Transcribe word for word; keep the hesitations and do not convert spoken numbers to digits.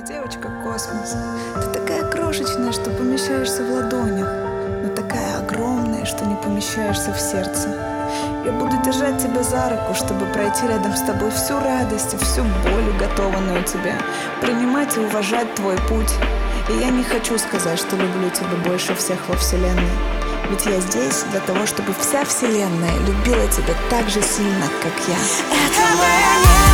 моя девочка космос. Ты такая крошечная, что помещаешься в ладонях, но такая огромная, что не помещаешься в сердце. Я буду держать тебя за руку, чтобы пройти рядом с тобой всю радость и всю боль, уготованную тебе, принимать и уважать твой путь. И я не хочу сказать, что люблю тебя больше всех во вселенной, ведь я здесь для того, чтобы вся вселенная любила тебя так же сильно, как я. Это моя